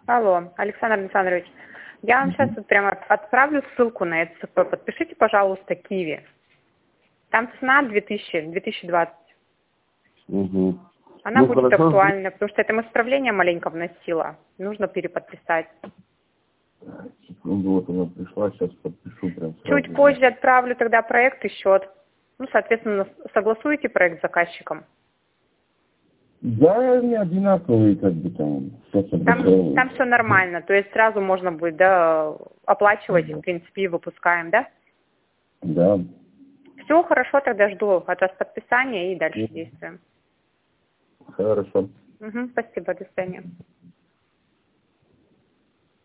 Алло, Александр Александрович, я вам сейчас вот прямо отправлю ссылку на ЭЦП. Подпишите, пожалуйста, Киви. Там цена 2020. Угу. Она Ну, будет хорошо. актуальна, потому что это исправление маленько вносила. Нужно переподписать. Секунду, вот она пришла, сейчас подпишу прям сразу. Чуть позже отправлю тогда проект и счет. Ну, соответственно, согласуете проект с заказчиком. Да, они одинаковые, как бы там. Там все нормально, то есть сразу можно будет, да, оплачивать, в принципе, и выпускаем, да? Да. Все, хорошо, тогда жду от вас подписания и дальше действуем. Хорошо. Спасибо, до свидания.